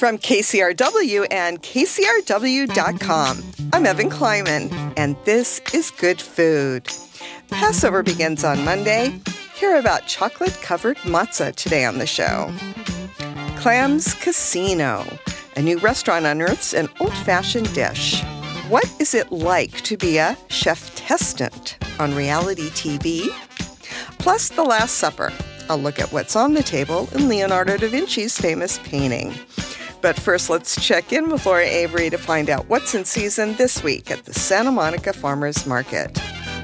From KCRW and KCRW.com, I'm Evan Kleiman, and this is Good Food. Passover begins on Monday. Hear about chocolate-covered matzah today on the show. Clams Casino, a new restaurant unearths an old-fashioned dish. What is it like to be a chef-testant on reality TV? Plus, The Last Supper. I'll look at what's on the table in Leonardo da Vinci's famous painting. But first, let's check in with Laura Avery to find out what's in season this week at the Santa Monica Farmers Market.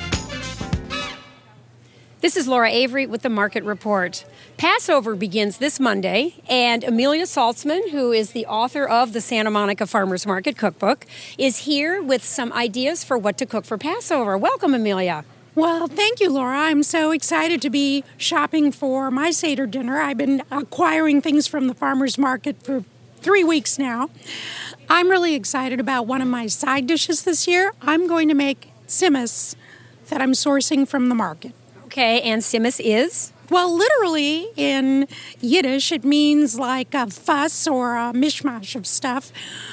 This is Laura Avery with the Market Report. Passover begins this Monday, and Amelia Saltzman, who is the author of the Santa Monica Farmers Market Cookbook, is here with some ideas for what to cook for Passover. Welcome, Amelia. Well, thank you, Laura. I'm so excited to be shopping for my Seder dinner. I've been acquiring things from the farmers market for 3 weeks now. I'm really excited about one of my side dishes this year. I'm going to make simmus that I'm sourcing from the market. Okay, and simmus is? Well, literally in Yiddish, it means like a fuss or a mishmash of stuff.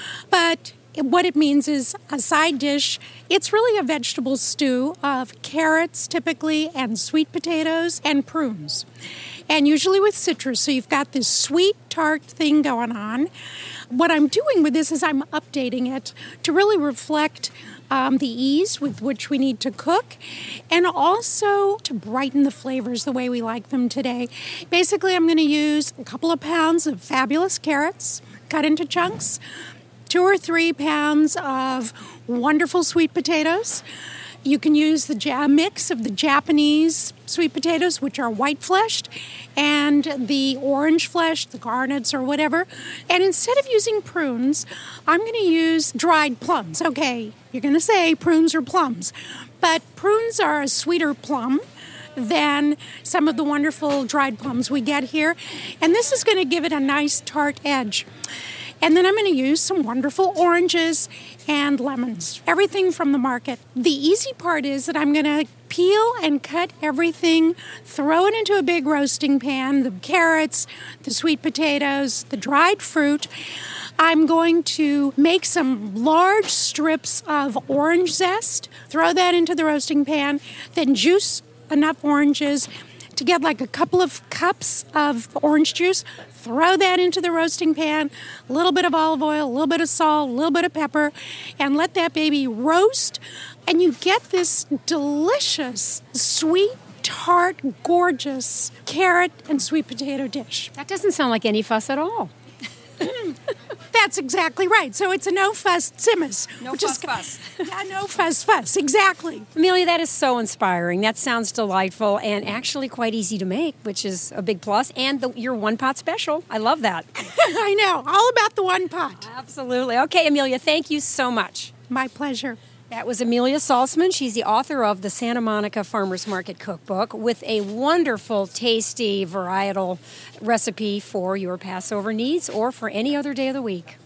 But what it means is a side dish. It's really a vegetable stew of carrots, typically, and sweet potatoes and prunes. And usually with citrus, so you've got this sweet, tart thing going on. What I'm doing with this is I'm updating it to really reflect the ease with which we need to cook, and also to brighten the flavors the way we like them today. Basically, I'm going to use a couple of pounds of fabulous carrots cut into chunks, 2 or 3 pounds of wonderful sweet potatoes. You can use the mix of the Japanese sweet potatoes, which are white-fleshed, and the orange-fleshed, the garnets or whatever. And instead of using prunes, I'm going to use dried plums. Okay, you're going to say prunes or plums, but prunes are a sweeter plum than some of the wonderful dried plums we get here. And this is going to give it a nice tart edge. And then I'm going to use some wonderful oranges and lemons, everything from the market. The easy part is that I'm going to peel and cut everything, throw it into a big roasting pan, the carrots, the sweet potatoes, the dried fruit. I'm going to make some large strips of orange zest, throw that into the roasting pan, then juice enough oranges to get like a couple of cups of orange juice, throw that into the roasting pan, a little bit of olive oil, a little bit of salt, a little bit of pepper, and let that baby roast. And you get this delicious, sweet, tart, gorgeous carrot and sweet potato dish. That doesn't sound like any fuss at all. That's exactly right. So it's a no-fuss simmus. No fuss. Yeah, no fuss, exactly. Amelia, that is so inspiring. That sounds delightful and actually quite easy to make, which is a big plus. And your one-pot special. I love that. I know. All about the one pot. Absolutely. Okay, Amelia, thank you so much. My pleasure. That was Amelia Saltzman. She's the author of the Santa Monica Farmers Market Cookbook with a wonderful, tasty, varietal recipe for your Passover needs or for any other day of the week.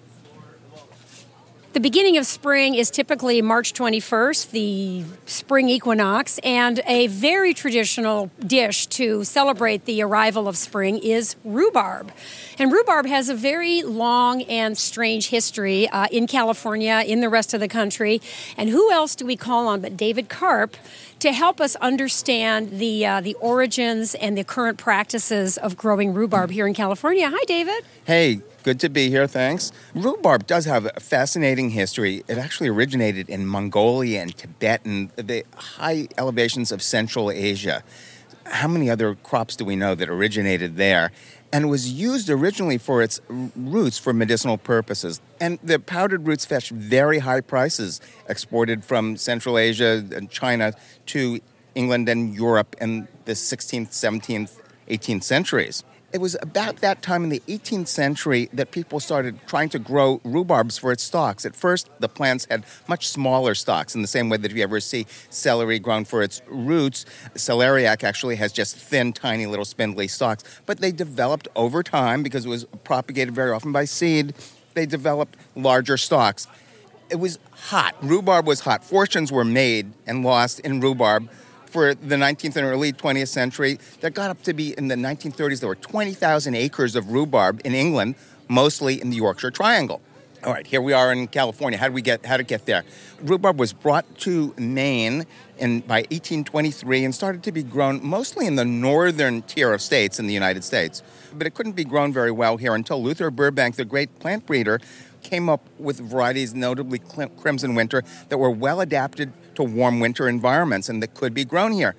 The beginning of spring is typically March 21st, the spring equinox, and a very traditional dish to celebrate the arrival of spring is rhubarb. And rhubarb has a very long and strange history in California, in the rest of the country. And who else do we call on but David Karp to help us understand the origins and the current practices of growing rhubarb here in California? Hi, David. Hey. Good to be here, thanks. Rhubarb does have a fascinating history. It actually originated in Mongolia and Tibet and the high elevations of Central Asia. How many other crops do we know that originated there? And it was used originally for its roots for medicinal purposes. And the powdered roots fetched very high prices, exported from Central Asia and China to England and Europe in the 16th, 17th, 18th centuries. It was about that time in the 18th century that people started trying to grow rhubarbs for its stalks. At first, the plants had much smaller stalks, in the same way that if you ever see celery grown for its roots, celeriac actually has just thin, tiny, little spindly stalks. But they developed over time, because it was propagated very often by seed, they developed larger stalks. It was hot. Rhubarb was hot. Fortunes were made and lost in rhubarb for the 19th and early 20th century. That got up to be, in the 1930s, there were 20,000 acres of rhubarb in England. mostly in the Yorkshire Triangle. All right, here we are in California. How did it get there? Rhubarb was brought to Maine by 1823 and started to be grown mostly in the northern tier of states in the United States. But it couldn't be grown very well here until Luther Burbank, the great plant breeder, came up with varieties, notably Crimson Winter, that were well adapted to warm winter environments and that could be grown here.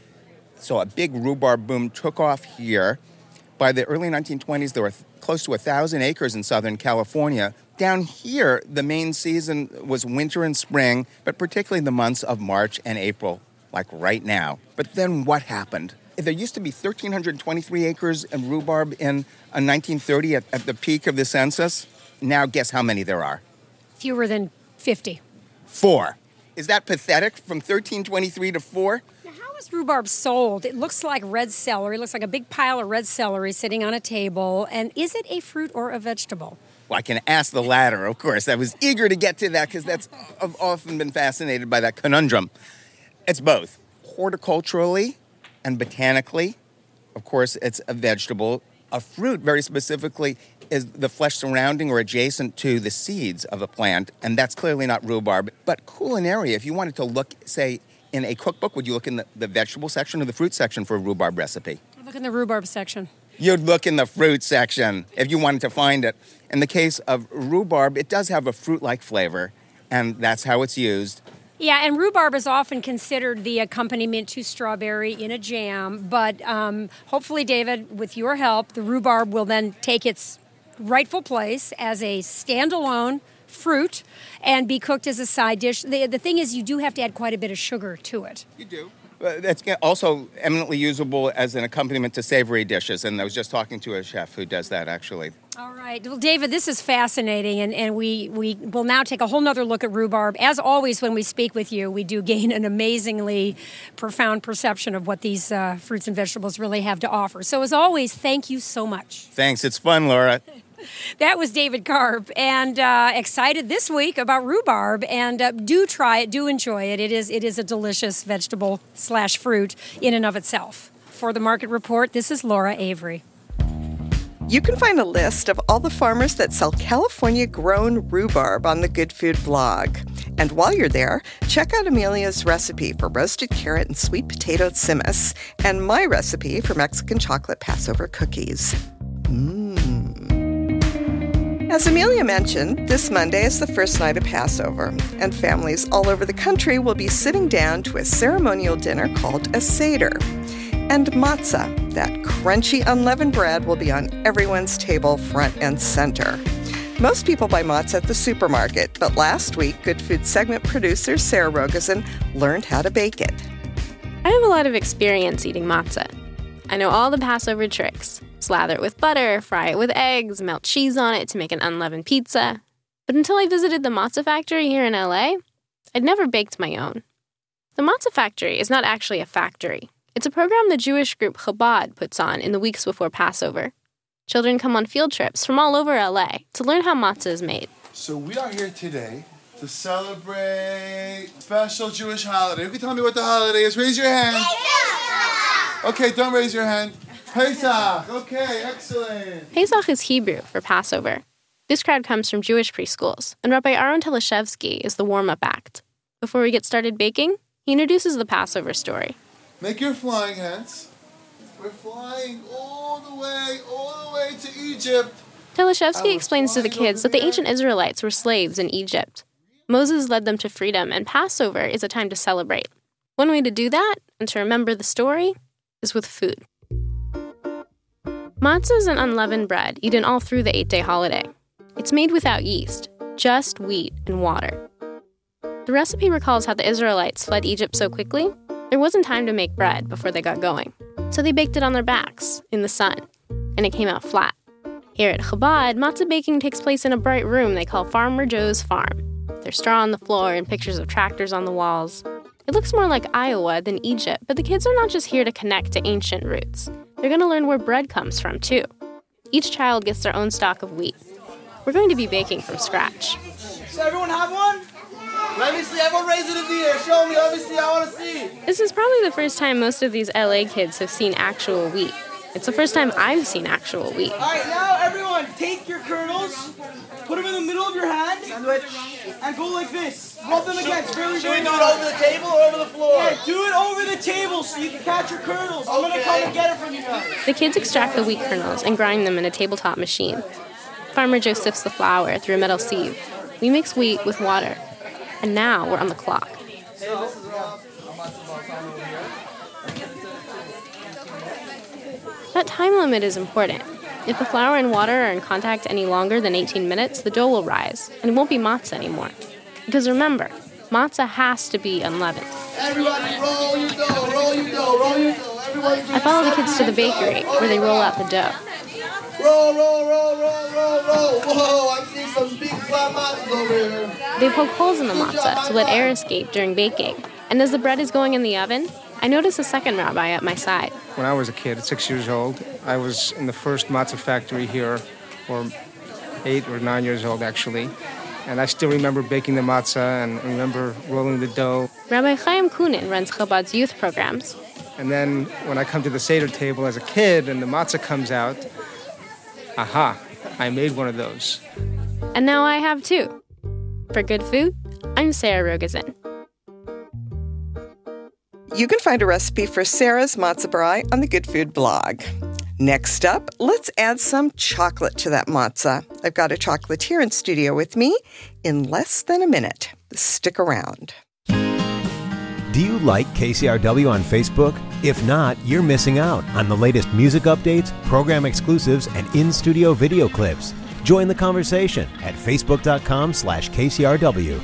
So a big rhubarb boom took off here. By the early 1920s, there were close to 1,000 acres in Southern California. Down here, the main season was winter and spring, but particularly the months of March and April, like right now. But then what happened? There used to be 1,323 acres of rhubarb in 1930 at the peak of the census. Now guess how many there are? Fewer than 50. 4. Is that pathetic, from 1,323 to 4? Now, how is rhubarb sold? It looks like red celery. It looks like a big pile of red celery sitting on a table. And is it a fruit or a vegetable? Well, I can ask the latter, of course. I was eager to get to that because I've often been fascinated by that conundrum. It's both. Horticulturally and botanically, of course, it's a vegetable. A fruit, very specifically, is the flesh surrounding or adjacent to the seeds of a plant, and that's clearly not rhubarb. But culinary, if you wanted to look, say, in a cookbook, would you look in the vegetable section or the fruit section for a rhubarb recipe? I look in the rhubarb section. You'd look in the fruit section if you wanted to find it. In the case of rhubarb, it does have a fruit-like flavor, and that's how it's used. Yeah, and rhubarb is often considered the accompaniment to strawberry in a jam, but hopefully, David, with your help, the rhubarb will then take its rightful place as a standalone fruit and be cooked as a side dish. The thing is, you do have to add quite a bit of sugar to it. You do. That's also eminently usable as an accompaniment to savory dishes, and I was just talking to a chef who does that, actually. All right. Well, David, this is fascinating, and we will now take a whole nother look at rhubarb. As always, when we speak with you, we do gain an amazingly profound perception of what these fruits and vegetables really have to offer. So, as always, thank you so much. Thanks. It's fun, Laura. That was David Karp, and excited this week about rhubarb. And do try it, do enjoy it. It is a delicious vegetable/fruit in and of itself. For the Market Report, this is Laura Avery. You can find a list of all the farmers that sell California-grown rhubarb on the Good Food blog. And while you're there, check out Amelia's recipe for roasted carrot and sweet potato tsimas, and my recipe for Mexican chocolate Passover cookies. As Amelia mentioned, this Monday is the first night of Passover, and families all over the country will be sitting down to a ceremonial dinner called a Seder. And matzah, that crunchy unleavened bread, will be on everyone's table front and center. Most people buy matzah at the supermarket, but last week, Good Food segment producer Sarah Rogosin learned how to bake it. I have a lot of experience eating matzah. I know all the Passover tricks. Slather it with butter, fry it with eggs, melt cheese on it to make an unleavened pizza. But until I visited the matzah factory here in LA, I'd never baked my own. The matzah factory is not actually a factory. It's a program the Jewish group Chabad puts on in the weeks before Passover. Children come on field trips from all over LA to learn how matzah is made. So we are here today to celebrate a special Jewish holiday. Who can tell me what the holiday is? Raise your hand. Okay, don't raise your hand. Pesach. Okay, excellent. Pesach is Hebrew for Passover. This crowd comes from Jewish preschools, and Rabbi Aaron Teleshevsky is the warm-up act. Before we get started baking, he introduces the Passover story. Make your flying hats. We're flying all the way to Egypt. Teleshevsky explains to the kids that the ancient Israelites were slaves in Egypt. Moses led them to freedom, and Passover is a time to celebrate. One way to do that, and to remember the story, is with food. Matzah is an unleavened bread eaten all through the 8-day holiday. It's made without yeast, just wheat and water. The recipe recalls how the Israelites fled Egypt so quickly, there wasn't time to make bread before they got going. So they baked it on their backs, in the sun, and it came out flat. Here at Chabad, matzah baking takes place in a bright room they call Farmer Joe's Farm. There's straw on the floor and pictures of tractors on the walls. It looks more like Iowa than Egypt, but the kids are not just here to connect to ancient roots. They're going to learn where bread comes from, too. Each child gets their own stock of wheat. We're going to be baking from scratch. So everyone have one? Let me see. Everyone raise it in the air. Show me. Obviously, I want to see. This is probably the first time most of these LA kids have seen actual wheat. It's the first time I've seen actual wheat. All right, now everyone, take your kernels kernels. Put them in the middle of your hand. And go like this. Rub them against. Very, Should we do it over the table or over the floor? Yeah, do it over the table so you can catch your kernels. I'm going to come and get it from you guys. The kids extract the wheat kernels and grind them in a tabletop machine. Farmer Joe sifts the flour through a metal sieve. We mix wheat with water. And now we're on the clock. That time limit is important. If the flour and water are in contact any longer than 18 minutes, the dough will rise, and it won't be matzah anymore. Because remember, matzah has to be unleavened. Everybody roll your dough, roll your dough, roll your dough. Everybody I follow the kids to the bakery, where they roll out the dough. roll, roll, roll, roll, roll, roll. Whoa, I'm seeing some big flat matzahs over here. They poke holes in the matzah to let air escape during baking. And as the bread is going in the oven, I notice a second rabbi at my side. When I was a kid, at 6 years old, I was in the first matzah factory here, or 8 or 9 years old, actually. And I still remember baking the matzah and remember rolling the dough. Rabbi Chaim Kunin runs Chabad's youth programs. And then when I come to the Seder table as a kid and the matzah comes out, aha, I made one of those. And now I have two. For Good Food, I'm Sarah Rogozin. You can find a recipe for Sarah's matzo brie on the Good Food blog. Next up, let's add some chocolate to that matzah. I've got a chocolatier in studio with me in less than a minute. Stick around. Do you like KCRW on Facebook? If not, you're missing out on the latest music updates, program exclusives, and in-studio video clips. Join the conversation at facebook.com/KCRW.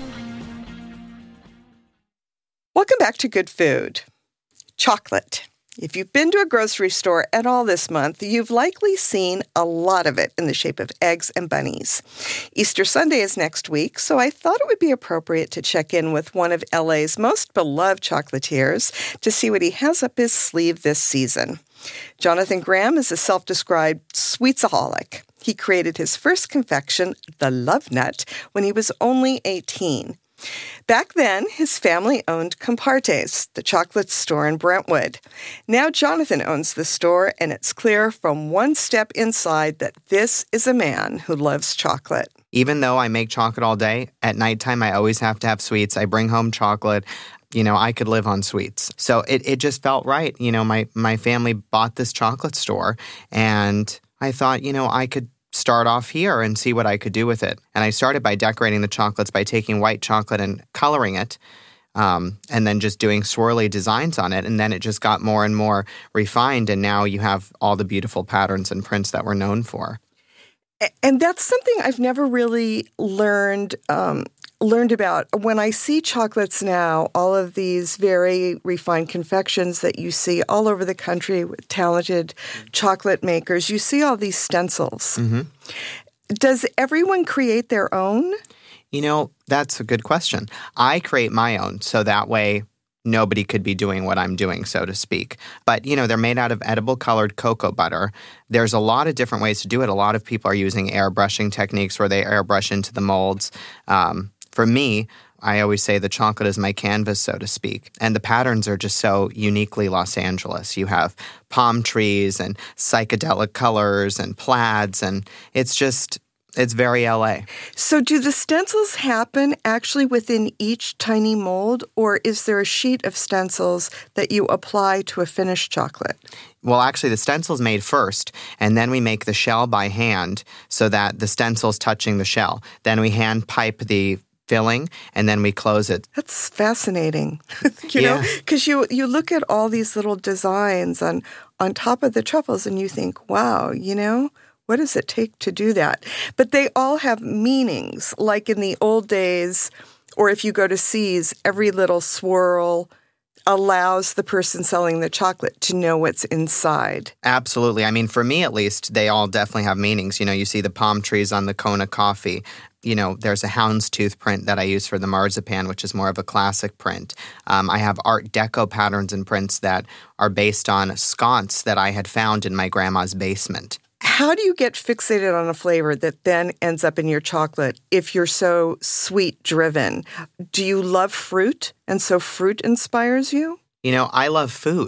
Welcome back to Good Food. Chocolate. If you've been to a grocery store at all this month, you've likely seen a lot of it in the shape of eggs and bunnies. Easter Sunday is next week, so I thought it would be appropriate to check in with one of LA's most beloved chocolatiers to see what he has up his sleeve this season. Jonathan Graham is a self-described sweetsaholic. He created his first confection, the Love Nut, when he was only 18. Back then, his family owned Compartes, the chocolate store in Brentwood. Now Jonathan owns the store, and it's clear from one step inside that this is a man who loves chocolate. Even though I make chocolate all day, at nighttime I always have to have sweets. I bring home chocolate. You know, I could live on sweets. So it just felt right. You know, my family bought this chocolate store, and I thought, you know, I could start off here and see what I could do with it. And I started by decorating the chocolates by taking white chocolate and coloring it, and then just doing swirly designs on it. And then it just got more and more refined, and now you have all the beautiful patterns and prints that we're known for. And that's something I've never really learned about. When I see chocolates now, all of these very refined confections that you see all over the country with talented chocolate makers, you see all these stencils. Mm-hmm. Does everyone create their own? You know, that's a good question. I create my own, so that way nobody could be doing what I'm doing, so to speak. But, you know, they're made out of edible colored cocoa butter. There's a lot of different ways to do it. A lot of people are using airbrushing techniques where they airbrush into the molds. For me, I always say the chocolate is my canvas, so to speak. And the patterns are just so uniquely Los Angeles. You have palm trees and psychedelic colors and plaids, and it's very LA. So do the stencils happen actually within each tiny mold, or is there a sheet of stencils that you apply to a finished chocolate? Well, actually, the stencil's made first, and then we make the shell by hand so that the stencil's touching the shell. Then we hand pipe the filling, and then we close it. That's fascinating, you know, because you look at all these little designs on top of the truffles, and you think, wow, you know, what does it take to do that? But they all have meanings, like in the old days, or if you go to See's, every little swirl allows the person selling the chocolate to know what's inside. Absolutely. I mean, for me at least, they all definitely have meanings. You know, you see the palm trees on the Kona coffee. You know, there's a houndstooth print that I use for the marzipan, which is more of a classic print. I have Art Deco patterns and prints that are based on sconce that I had found in my grandma's basement. How do you get fixated on a flavor that then ends up in your chocolate if you're so sweet-driven? Do you love fruit, and so fruit inspires you? You know, I love food.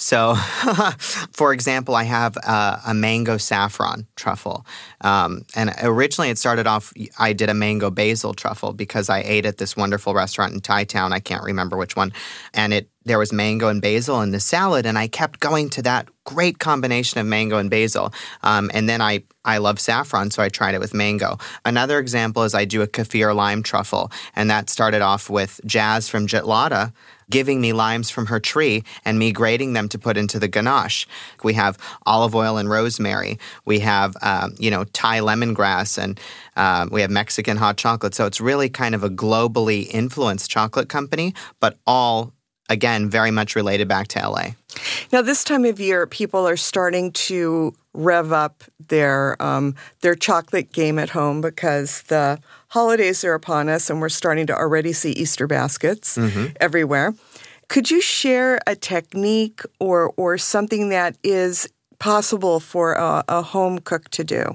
So, for example, I have a mango saffron truffle. And originally it started off, I did a mango basil truffle because I ate at this wonderful restaurant in Thai Town. I can't remember which one. And there was mango and basil in the salad, and I kept going to that great combination of mango and basil. And then I love saffron, so I tried it with mango. Another example is I do a kaffir lime truffle, and that started off with Jazz from Jitlada giving me limes from her tree and me grating them to put into the ganache. We have olive oil and rosemary. We have, Thai lemongrass, and we have Mexican hot chocolate. So it's really kind of a globally influenced chocolate company, but all, again, very much related back to LA. Now, this time of year, people are starting to rev up their chocolate game at home because the holidays are upon us and we're starting to already see Easter baskets everywhere. Could you share a technique or something that is possible for a home cook to do?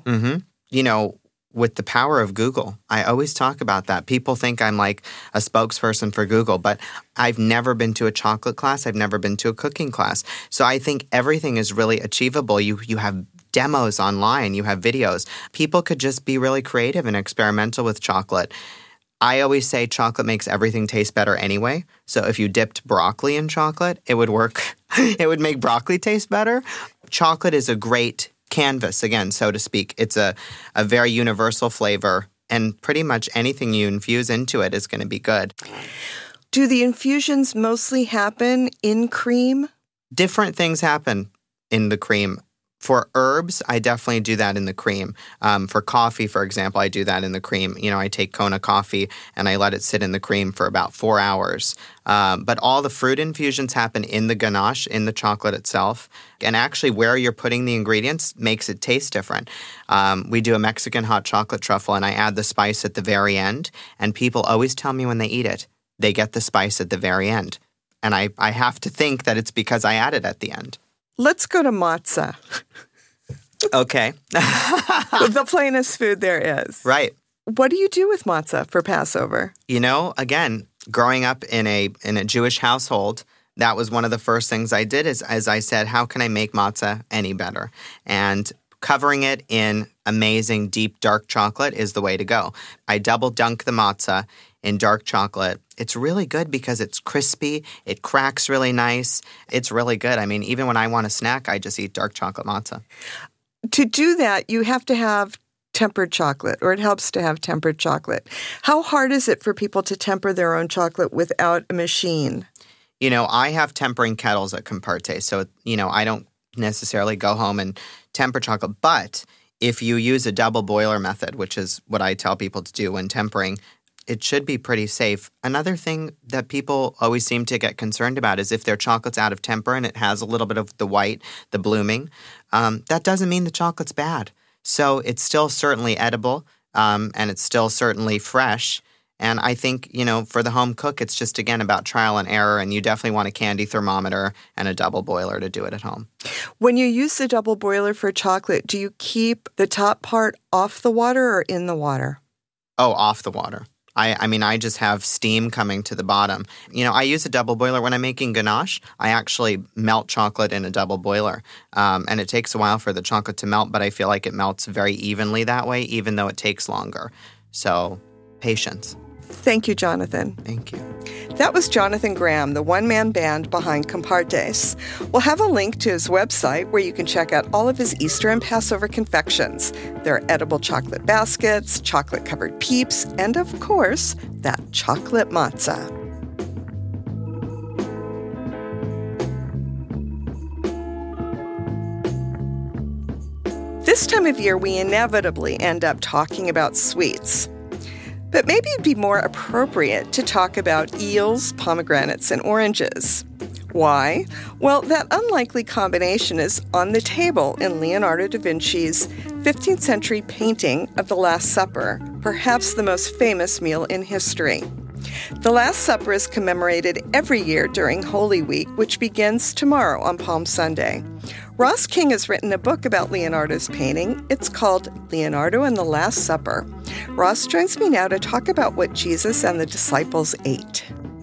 With the power of Google, I always talk about that. People think I'm like a spokesperson for Google, but I've never been to a chocolate class. I've never been to a cooking class. So I think everything is really achievable. You have demos online. You have videos. People could just be really creative and experimental with chocolate. I always say chocolate makes everything taste better anyway. So if you dipped broccoli in chocolate, it would work. It would make broccoli taste better. Chocolate is a great canvas, again, so to speak. It's a very universal flavor, and pretty much anything you infuse into it is going to be good. Do the infusions mostly happen in cream? Different things happen in the cream. For herbs, I definitely do that in the cream. For coffee, for example, I do that in the cream. I take Kona coffee and I let it sit in the cream for about 4 hours. But all the fruit infusions happen in the ganache, in the chocolate itself. And actually where you're putting the ingredients makes it taste different. We do a Mexican hot chocolate truffle and I add the spice at the very end. And people always tell me when they eat it, they get the spice at the very end. And I have to think that it's because I add it at the end. Let's go to matzah. Okay. The plainest food there is. Right. What do you do with matzah for Passover? Again, growing up in a Jewish household, that was one of the first things I did is, as I said, how can I make matzah any better? And covering it in amazing, deep, dark chocolate is the way to go. I double dunk the matzah in dark chocolate. It's really good because it's crispy. It cracks really nice. It's really good. I mean, even when I want a snack, I just eat dark chocolate matzah. To do that, you have to have tempered chocolate, or it helps to have tempered chocolate. How hard is it for people to temper their own chocolate without a machine? I have tempering kettles at Comparte, so, I don't necessarily go home and temper chocolate. But if you use a double boiler method, which is what I tell people to do when tempering, it should be pretty safe. Another thing that people always seem to get concerned about is if their chocolate's out of temper and it has a little bit of the white, the blooming, that doesn't mean the chocolate's bad. So it's still certainly edible, and it's still certainly fresh. And I think, for the home cook, it's just, again, about trial and error, and you definitely want a candy thermometer and a double boiler to do it at home. When you use the double boiler for chocolate, do you keep the top part off the water or in the water? Oh, off the water. I just have steam coming to the bottom. I use a double boiler. When I'm making ganache, I actually melt chocolate in a double boiler. And it takes a while for the chocolate to melt, but I feel like it melts very evenly that way, even though it takes longer. So, patience. Thank you, Jonathan. Thank you. That was Jonathan Graham, the one-man band behind Compartes. We'll have a link to his website where you can check out all of his Easter and Passover confections. There are edible chocolate baskets, chocolate-covered peeps, and, of course, that chocolate matzah. This time of year, we inevitably end up talking about sweets. But maybe it'd be more appropriate to talk about eels, pomegranates, and oranges. Why? Well, that unlikely combination is on the table in Leonardo da Vinci's 15th century painting of The Last Supper, perhaps the most famous meal in history. The Last Supper is commemorated every year during Holy Week, which begins tomorrow on Palm Sunday. Ross King has written a book about Leonardo's painting. It's called Leonardo and the Last Supper. Ross joins me now to talk about what Jesus and the disciples ate.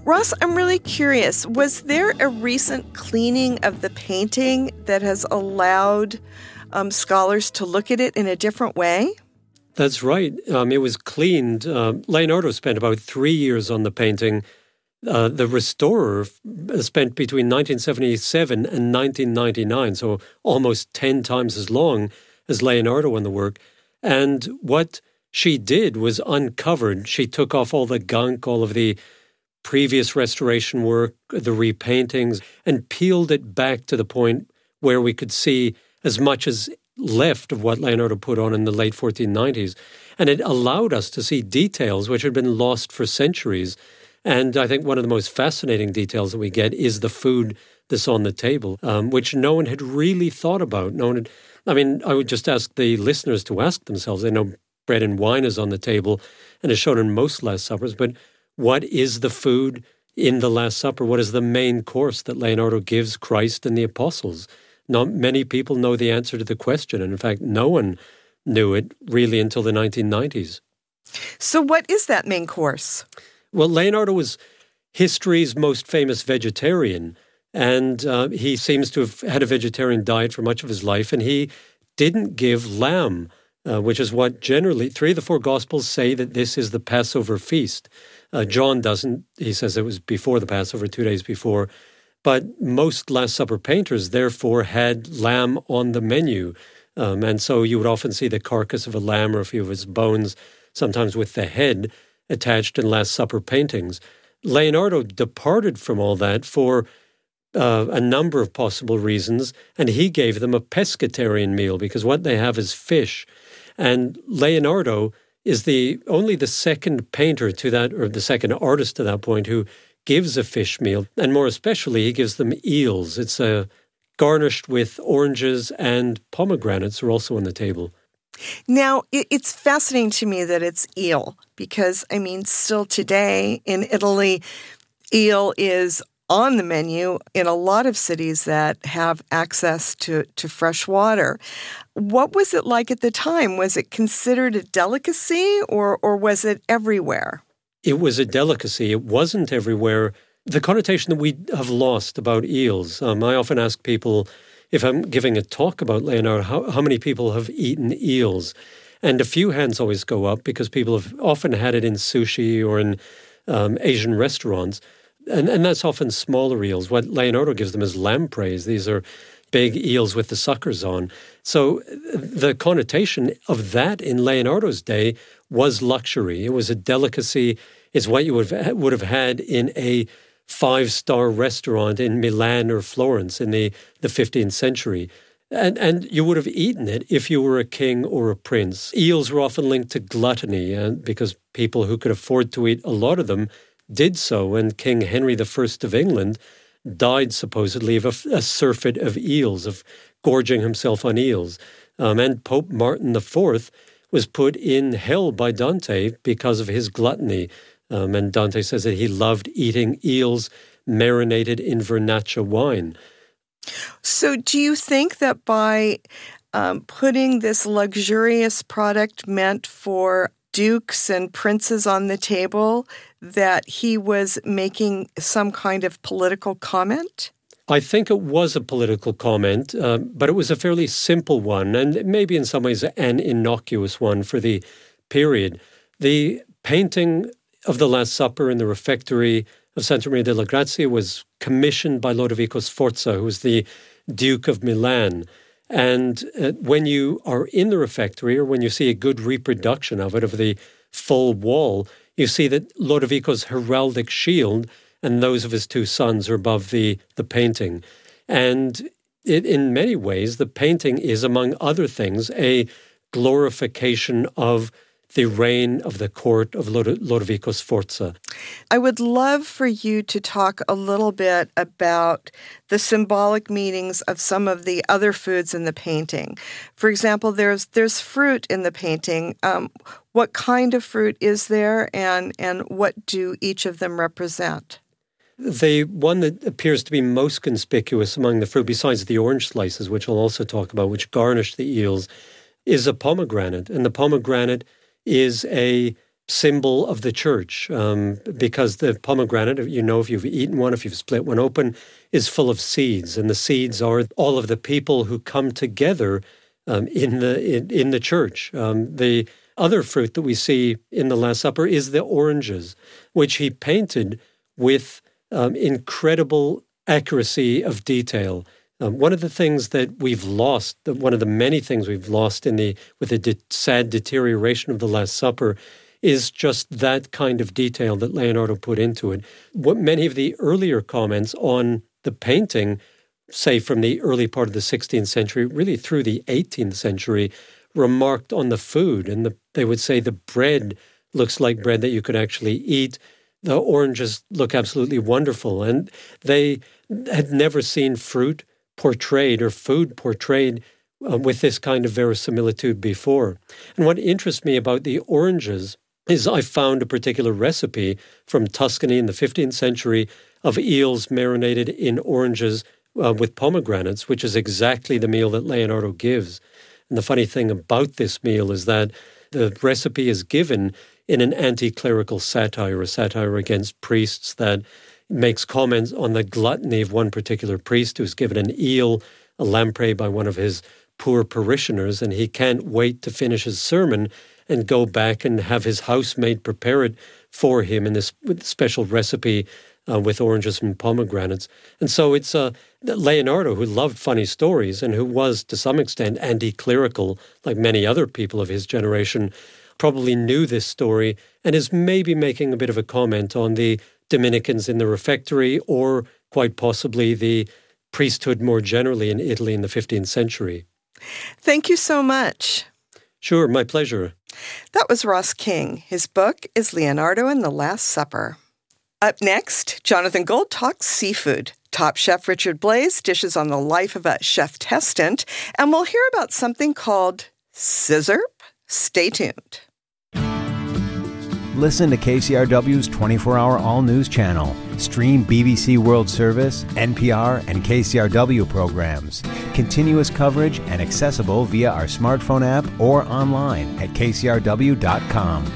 Ross, I'm really curious. Was there a recent cleaning of the painting that has allowed scholars to look at it in a different way? That's right. It was cleaned. Leonardo spent about 3 years on the painting. The restorer spent between 1977 and 1999, so almost 10 times as long as Leonardo on the work. And what she did was uncovered. She took off all the gunk, all of the previous restoration work, the repaintings, and peeled it back to the point where we could see as much as left of what Leonardo put on in the late 1490s. And it allowed us to see details which had been lost for centuries. And I think one of the most fascinating details that we get is the food that's on the table, which no one had really thought about. I would just ask the listeners to ask themselves. They know bread and wine is on the table and is shown in most Last Suppers, but what is the food in the Last Supper? What is the main course that Leonardo gives Christ and the apostles? Not many people know the answer to the question, and in fact, no one knew it really until the 1990s. So what is that main course? Well, Leonardo was history's most famous vegetarian, and he seems to have had a vegetarian diet for much of his life, and he didn't give lamb, which is what generally 3 of the 4 Gospels say that this is the Passover feast. John doesn't. He says it was before the Passover, 2 days before. But most Last Supper painters, therefore, had lamb on the menu. And so you would often see the carcass of a lamb or a few of its bones, sometimes with the head attached in Last Supper paintings. Leonardo departed from all that for a number of possible reasons, and he gave them a pescatarian meal because what they have is fish. And Leonardo is only the second painter to that, or the second artist to that point, who gives a fish meal, and more especially, he gives them eels. It's garnished with oranges, and pomegranates are also on the table. Now, it's fascinating to me that it's eel, because, still today in Italy, eel is on the menu in a lot of cities that have access to fresh water. What was it like at the time? Was it considered a delicacy, or was it everywhere? It was a delicacy. It wasn't everywhere. The connotation that we have lost about eels, I often ask people, if I'm giving a talk about Leonardo, how many people have eaten eels? And a few hands always go up because people have often had it in sushi or in Asian restaurants. And that's often smaller eels. What Leonardo gives them is lampreys. These are big eels with the suckers on. So the connotation of that in Leonardo's day was luxury. It was a delicacy. It's what you would have had in a 5-star restaurant in Milan or Florence in the 15th century. And you would have eaten it if you were a king or a prince. Eels were often linked to gluttony because people who could afford to eat a lot of them did so. And King Henry I of England died supposedly of a surfeit of eels, of gorging himself on eels. And Pope Martin IV was put in hell by Dante because of his gluttony. And Dante says that he loved eating eels marinated in Vernaccia wine. So do you think that by putting this luxurious product meant for dukes and princes on the table, that he was making some kind of political comment? I think it was a political comment, but it was a fairly simple one, and maybe in some ways an innocuous one for the period. The painting of the Last Supper in the refectory of Santa Maria della Grazia was commissioned by Lodovico Sforza, who was the Duke of Milan. And when you are in the refectory, or when you see a good reproduction of it, of the full wall, you see that Lodovico's heraldic shield and those of his 2 sons are above the painting. And in many ways, the painting is, among other things, a glorification of the reign of the court of Lodovico Sforza. I would love for you to talk a little bit about the symbolic meanings of some of the other foods in the painting. For example, there's fruit in the painting. What kind of fruit is there, and what do each of them represent? The one that appears to be most conspicuous among the fruit, besides the orange slices, which I'll also talk about, which garnish the eels, is a pomegranate. And the pomegranate is a symbol of the church because the pomegranate, if you've eaten one, if you've split one open, is full of seeds. And the seeds are all of the people who come together in the church. The other fruit that we see in the Last Supper is the oranges, which he painted with incredible accuracy of detail. One of the things that we've lost, one of the many things we've lost with the sad deterioration of the Last Supper, is just that kind of detail that Leonardo put into it. What many of the earlier comments on the painting, say from the early part of the 16th century, really through the 18th century, remarked on the food. And they would say the bread looks like bread that you could actually eat. The oranges look absolutely wonderful. And they had never seen fruit portrayed or food portrayed with this kind of verisimilitude before. And what interests me about the oranges is I found a particular recipe from Tuscany in the 15th century of eels marinated in oranges with pomegranates, which is exactly the meal that Leonardo gives. And the funny thing about this meal is that the recipe is given in an anti-clerical satire, a satire against priests that makes comments on the gluttony of one particular priest who's given an eel, a lamprey by one of his poor parishioners, and he can't wait to finish his sermon and go back and have his housemaid prepare it for him in this special recipe with oranges and pomegranates. And so it's Leonardo, who loved funny stories and who was, to some extent, anti-clerical, like many other people of his generation, probably knew this story and is maybe making a bit of a comment on the Dominicans in the refectory or quite possibly the priesthood more generally in Italy in the 15th century. Thank you so much. Sure, my pleasure. That was Ross King. His book is Leonardo and the Last Supper. Up next, Jonathan Gold talks seafood. Top Chef Richard Blais dishes on the life of a chef testant, and we'll hear about something called scissorp. Stay tuned. Listen to KCRW's 24-hour all-news channel. Stream BBC World Service, NPR, and KCRW programs. Continuous coverage and accessible via our smartphone app or online at kcrw.com.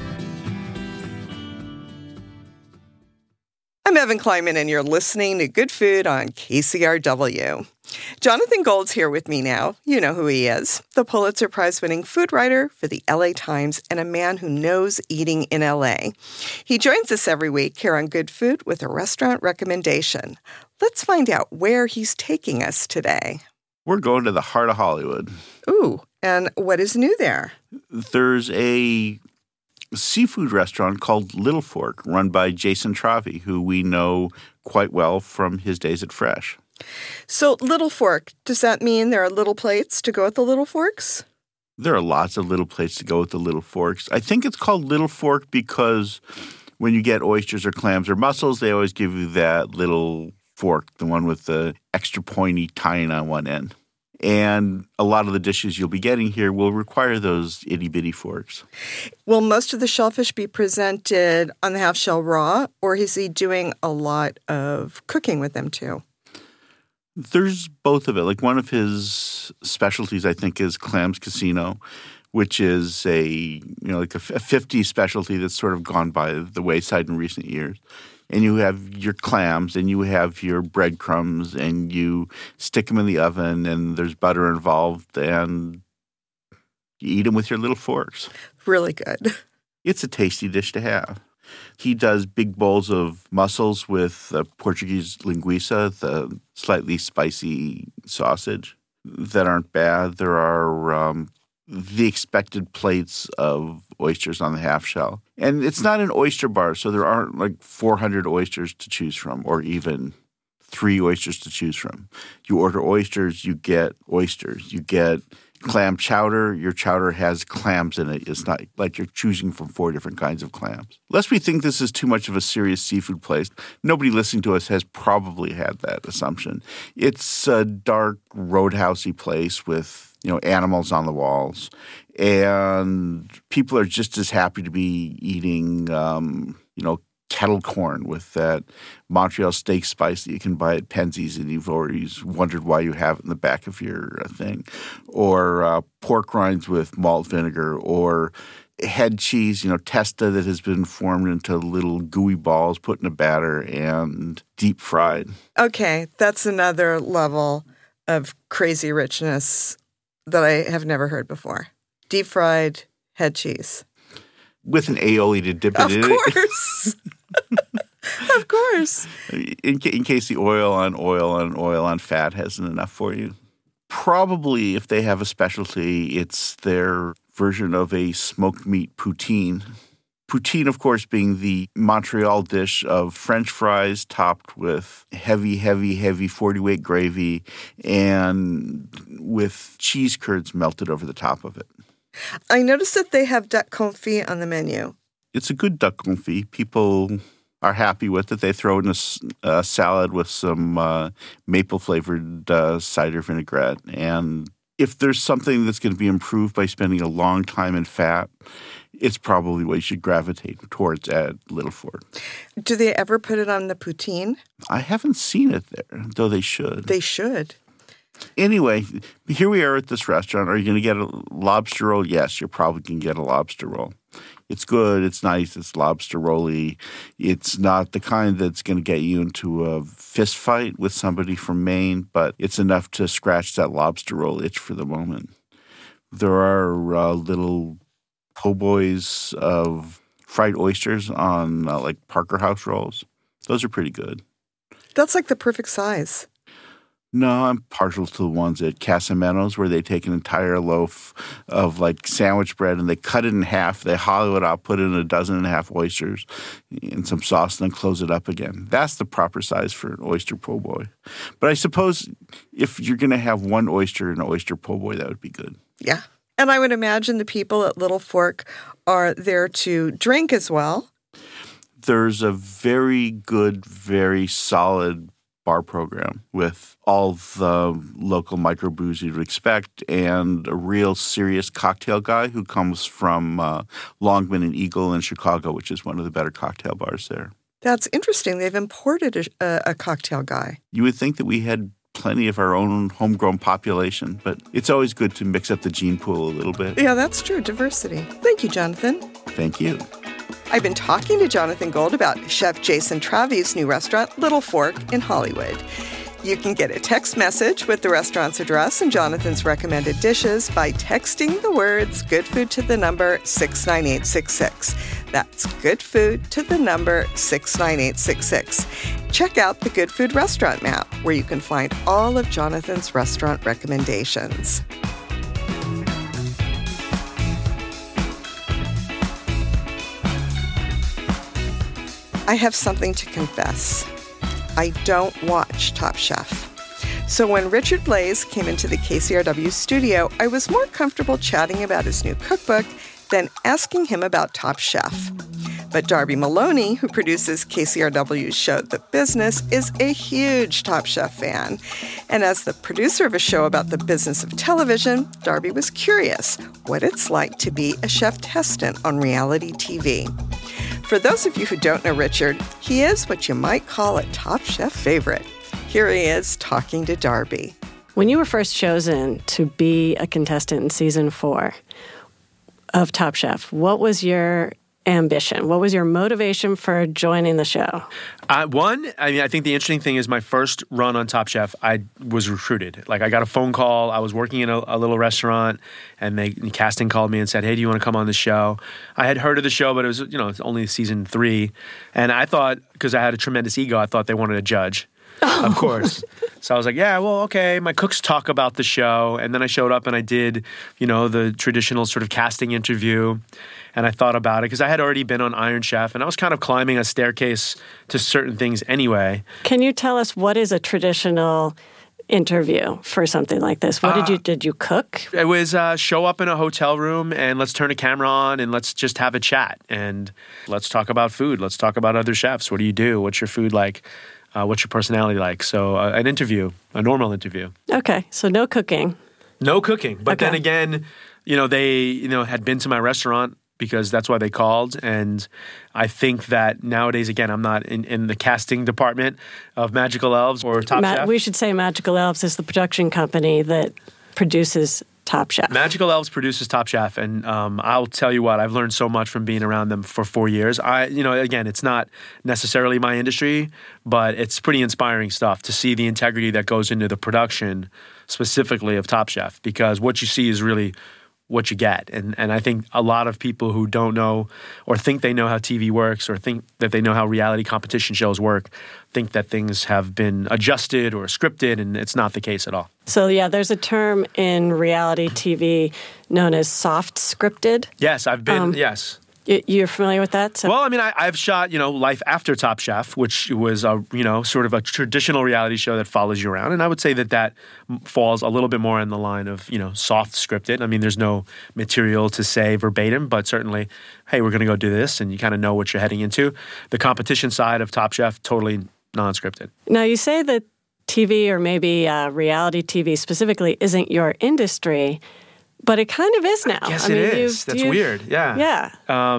I'm Evan Kleiman, and you're listening to Good Food on KCRW. Jonathan Gold's here with me now. You know who he is, the Pulitzer Prize-winning food writer for the LA Times and a man who knows eating in LA. He joins us every week here on Good Food with a restaurant recommendation. Let's find out where he's taking us today. We're going to the heart of Hollywood. Ooh, and what is new there? There's a seafood restaurant called Little Fork, run by Jason Travey, who we know quite well from his days at Fresh. So Little Fork, does that mean there are little plates to go with the Little Forks? There are lots of little plates to go with the Little Forks. I think it's called Little Fork because when you get oysters or clams or mussels, they always give you that little fork, the one with the extra pointy tine on one end. And a lot of the dishes you'll be getting here will require those itty-bitty forks. Will most of the shellfish be presented on the half-shell raw, or is he doing a lot of cooking with them too? There's both of it. Like one of his specialties, I think, is Clams Casino, which is a 50s specialty that's sort of gone by the wayside in recent years. And you have your clams and you have your breadcrumbs and you stick them in the oven and there's butter involved and you eat them with your little forks. Really good. It's a tasty dish to have. He does big bowls of mussels with Portuguese linguiça, the slightly spicy sausage that aren't bad. There are the expected plates of oysters on the half shell. And it's not an oyster bar, so there aren't like 400 oysters to choose from or even 3 oysters to choose from. You order oysters, you get oysters. You get clam chowder. Your chowder has clams in it. It's not like you're choosing from 4 different kinds of clams. Lest we think this is too much of a serious seafood place, nobody listening to us has probably had that assumption. It's a dark, roadhousey place with animals on the walls. And people are just as happy to be eating, kettle corn with that Montreal steak spice that you can buy at Penzeys and you've always wondered why you have it in the back of your thing. Or pork rinds with malt vinegar or head cheese, testa that has been formed into little gooey balls, put in a batter, and deep fried. Okay, that's another level of crazy richness that I have never heard before. Deep fried head cheese. With an aioli to dip it in. Of course. Of course. In case the oil on fat hasn't enough for you. Probably if they have a specialty, it's their version of a smoked meat poutine. Poutine, of course, being the Montreal dish of French fries topped with heavy 40-weight gravy and with cheese curds melted over the top of it. I noticed that they have duck confit on the menu. It's a good duck confit. People are happy with it. They throw it in a salad with some maple-flavored cider vinaigrette. And if there's something that's going to be improved by spending a long time in fat, it's probably what you should gravitate towards at Little Fork. Do they ever put it on the poutine? I haven't seen it there, though they should. They should. Anyway, here we are at this restaurant. Are you going to get a lobster roll? Yes, you're probably going to get a lobster roll. It's good. It's nice. It's lobster rolly. It's not the kind that's going to get you into a fist fight with somebody from Maine, but it's enough to scratch that lobster roll itch for the moment. There are little po' boys of fried oysters on like Parker House rolls. Those are pretty good. That's like the perfect size. No, I'm partial to the ones at Casamento's where they take an entire loaf of like sandwich bread and they cut it in half, they hollow it out, put in 12.5 oysters and some sauce, and then close it up again. That's the proper size for an oyster po' boy. But I suppose if you're going to have one oyster and an oyster po' boy, that would be good. Yeah. And I would imagine the people at Little Fork are there to drink as well. There's a very good, very solid bar program with all the local microbrews you'd expect and a real serious cocktail guy who comes from Longman and Eagle in Chicago, which is one of the better cocktail bars there. That's interesting. They've imported a cocktail guy. You would think that we had plenty of our own homegrown population, but it's always good to mix up the gene pool a little bit. Yeah, that's true. Diversity. Thank you, Jonathan. Thank you. I've been talking to Jonathan Gold about Chef Jason Travi's new restaurant, Little Fork, in Hollywood. You can get a text message with the restaurant's address and Jonathan's recommended dishes by texting the words Good Food to the number 69866. That's Good Food to the number 69866. Check out the Good Food Restaurant map, where you can find all of Jonathan's restaurant recommendations. I have something to confess. I don't watch Top Chef. So when Richard Blais came into the KCRW studio, I was more comfortable chatting about his new cookbook than asking him about Top Chef. But Darby Maloney, who produces KCRW's show The Business, is a huge Top Chef fan. And as the producer of a show about the business of television, Darby was curious what it's like to be a chef testant on reality TV. For those of you who don't know Richard, he is what you might call a Top Chef favorite. Here he is talking to Darby. When you were first chosen to be a contestant in season 4 of Top Chef, what was your ambition? What was your motivation for joining the show? I think the interesting thing is my first run on Top Chef, I was recruited. Like, I got a phone call. I was working in a little restaurant, and the casting called me and said, "Hey, do you want to come on the show?" I had heard of the show, but it was, it's only season 3. And I thought, because I had a tremendous ego, I thought they wanted a judge. Of course. So I was like, yeah, well, okay. My cooks talk about the show. And then I showed up and I did, the traditional sort of casting interview. And I thought about it because I had already been on Iron Chef and I was kind of climbing a staircase to certain things anyway. Can you tell us what is a traditional interview for something like this? What did you cook? It was show up in a hotel room and let's turn a camera on and let's just have a chat. And let's talk about food. Let's talk about other chefs. What do you do? What's your food like? What's your personality like? So an interview, a normal interview. Okay, so no cooking. No cooking. But okay. Then again, they had been to my restaurant because that's why they called. And I think that nowadays, again, I'm not in the casting department of Magical Elves or Top Chef. We should say Magical Elves is the production company that produces Top Chef? Magical Elves produces Top Chef, and I'll tell you what, I've learned so much from being around them for 4 years. Again, it's not necessarily my industry, but it's pretty inspiring stuff to see the integrity that goes into the production specifically of Top Chef, because what you see is really what you get. And I think a lot of people who don't know or think they know how TV works or think that they know how reality competition shows work think that things have been adjusted or scripted, and it's not the case at all. So, yeah, there's a term in reality TV known as soft scripted. Yes, I've been, yes. You're familiar with that? Well, I mean, I've shot, Life After Top Chef, which was sort of a traditional reality show that follows you around. And I would say that falls a little bit more in the line of, soft scripted. I mean, there's no material to say verbatim, but certainly, hey, we're going to go do this, and you kind of know what you're heading into. The competition side of Top Chef, totally non-scripted. Now, you say that TV, or maybe reality TV specifically, isn't your industry. But it kind of is now. I guess it is. That's weird. Yeah.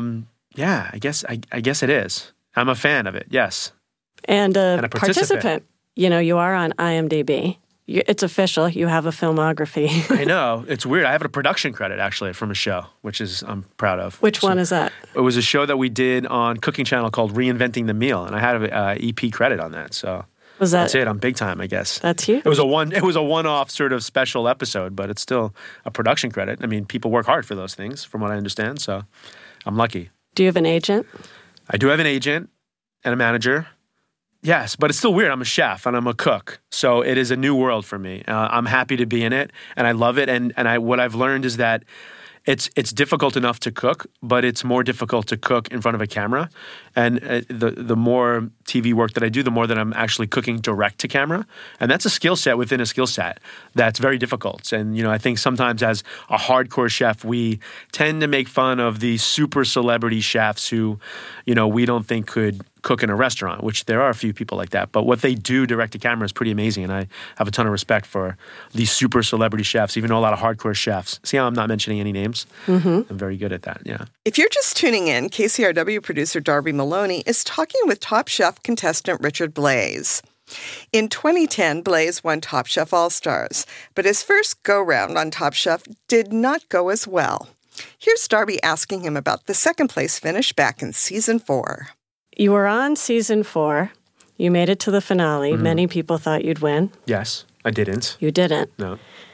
Yeah. I guess it is. I'm a fan of it. Yes. And a participant. You are on IMDb. It's official. You have a filmography. I know. It's weird. I have a production credit, actually, from a show, which I'm proud of. Which one is that? It was a show that we did on Cooking Channel called Reinventing the Meal, and I had an EP credit on that, so... That's it. I'm big time, I guess. That's you. It was a one-off sort of special episode, but it's still a production credit. I mean, people work hard for those things, from what I understand. So, I'm lucky. Do you have an agent? I do have an agent and a manager. Yes, but it's still weird. I'm a chef and I'm a cook, so it is a new world for me. I'm happy to be in it, and I love it. And what I've learned is that it's difficult enough to cook, but it's more difficult to cook in front of a camera. And the more TV work that I do, the more that I'm actually cooking direct to camera. And that's a skill set within a skill set that's very difficult. And, I think sometimes as a hardcore chef, we tend to make fun of the super celebrity chefs who, we don't think could cook in a restaurant, which there are a few people like that. But what they do direct to camera is pretty amazing. And I have a ton of respect for these super celebrity chefs, even though a lot of hardcore chefs. See how I'm not mentioning any names? Mm-hmm. I'm very good at that, yeah. If you're just tuning in, KCRW producer Darby Maloney is talking with Top Chef contestant Richard Blais. In 2010, Blais won Top Chef All-Stars, but his first go-round on Top Chef did not go as well. Here's Darby asking him about the second-place finish back in Season 4. You were on Season 4. You made it to the finale. Mm-hmm. Many people thought you'd win. Yes, I didn't. You didn't? No.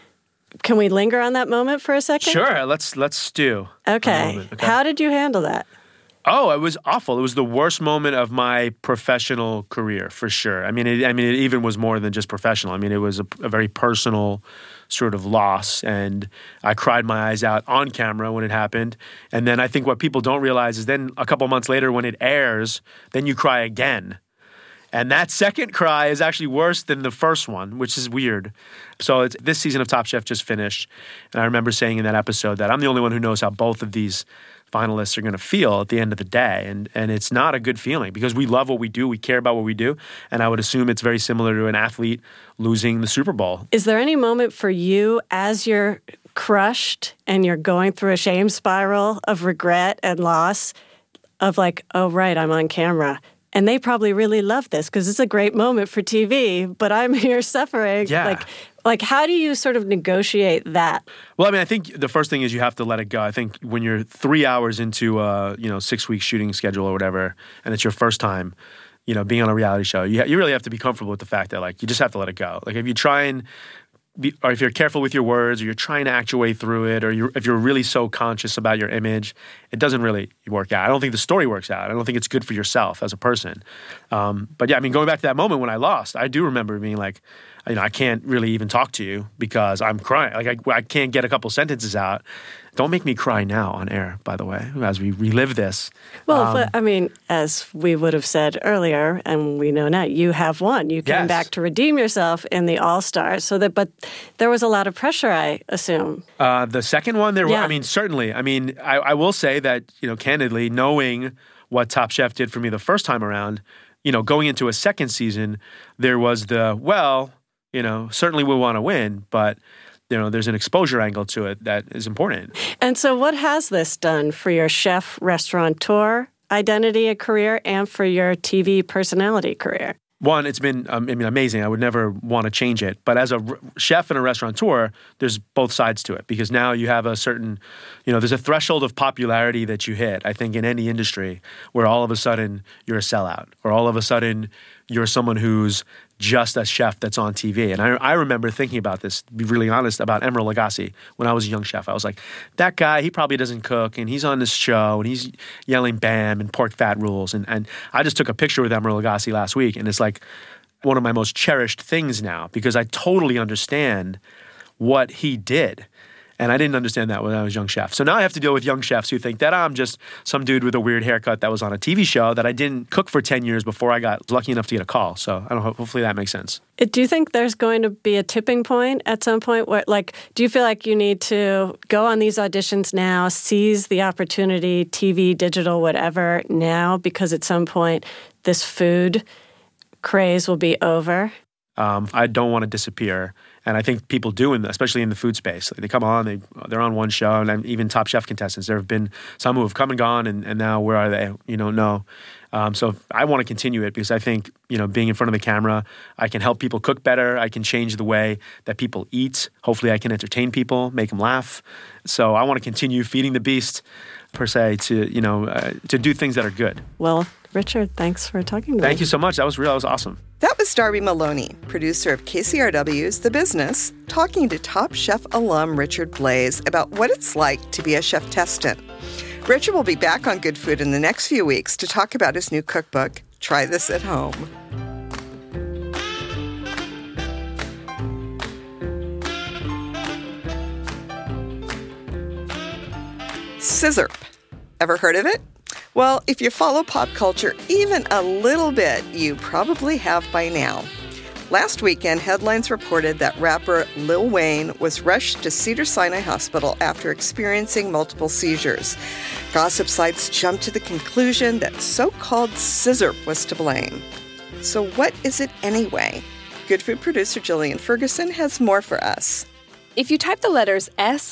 Can we linger on that moment for a second? Sure, let's do. Okay. How did you handle that? Oh, it was awful. It was the worst moment of my professional career, for sure. I mean, it even was more than just professional. I mean, it was a very personal sort of loss, and I cried my eyes out on camera when it happened. And then I think what people don't realize is then a couple months later when it airs, then you cry again. And that second cry is actually worse than the first one, which is weird. So this season of Top Chef just finished, and I remember saying in that episode that I'm the only one who knows how both of these finalists are going to feel at the end of the day. And it's not a good feeling because we love what we do. We care about what we do. And I would assume it's very similar to an athlete losing the Super Bowl. Is there any moment for you as you're crushed and you're going through a shame spiral of regret and loss of like, oh, right, I'm on camera. And they probably really love this because it's a great moment for TV, but I'm here suffering. Yeah. Like, how do you sort of negotiate that? Well, I mean, I think the first thing is you have to let it go. I think when you're 3 hours into a 6-week shooting schedule or whatever, and it's your first time, being on a reality show, you really have to be comfortable with the fact that like you just have to let it go. Like if you try and or if you're careful with your words, or you're trying to act your way through it, or if you're really so conscious about your image, it doesn't really work out. I don't think the story works out. I don't think it's good for yourself as a person. But yeah, I mean, going back to that moment when I lost, I do remember being like, I can't really even talk to you because I'm crying. Like I can't get a couple sentences out. Don't make me cry now on air, by the way, as we relive this. Well, I mean, as we would have said earlier, and we know now, you have won. You came back to redeem yourself in the All-Stars. But there was a lot of pressure, I assume. The second one, I mean, certainly. I mean, I will say that, candidly, knowing what Top Chef did for me the first time around, going into a second season, there was certainly we want to win, but there's an exposure angle to it that is important. And so what has this done for your chef restaurateur identity and career and for your TV personality career? One, it's been amazing. I would never want to change it. But as a chef and a restaurateur, there's both sides to it because now you have a certain, there's a threshold of popularity that you hit, I think, in any industry where all of a sudden you're a sellout or all of a sudden you're someone who's just a chef that's on TV. And I remember thinking about this, to be really honest, about Emeril Lagasse when I was a young chef. I was like, that guy, he probably doesn't cook, and he's on this show, and he's yelling BAM and pork fat rules. And I just took a picture with Emeril Lagasse last week, and it's like one of my most cherished things now because I totally understand what he did. And I didn't understand that when I was a young chef. So now I have to deal with young chefs who think that I'm just some dude with a weird haircut that was on a TV show that I didn't cook for 10 years before I got lucky enough to get a call. So I don't know, hopefully that makes sense. Do you think there's going to be a tipping point at some point where, do you feel like you need to go on these auditions now, seize the opportunity, TV, digital, whatever, now, because at some point this food craze will be over? I don't want to disappear. And I think people do, especially in the food space. They come on, they're on one show, and even Top Chef contestants. There have been some who have come and gone, and now where are they? You don't know. So I want to continue it because I think, being in front of the camera, I can help people cook better. I can change the way that people eat. Hopefully I can entertain people, make them laugh. So I want to continue feeding the beast, per se, to do things that are good. Well, Richard, thanks for talking to me. Thank you so much. That was awesome. That was Darby Maloney, producer of KCRW's The Business, talking to Top Chef alum Richard Blais about what it's like to be a chef-testant. Richard will be back on Good Food in the next few weeks to talk about his new cookbook, Try This at Home. Sizzurp. Ever heard of it? Well, if you follow pop culture even a little bit, you probably have by now. Last weekend, headlines reported that rapper Lil Wayne was rushed to Cedars-Sinai Hospital after experiencing multiple seizures. Gossip sites jumped to the conclusion that so-called Sizzurp was to blame. So what is it anyway? Good Food producer Jillian Ferguson has more for us. If you type the letters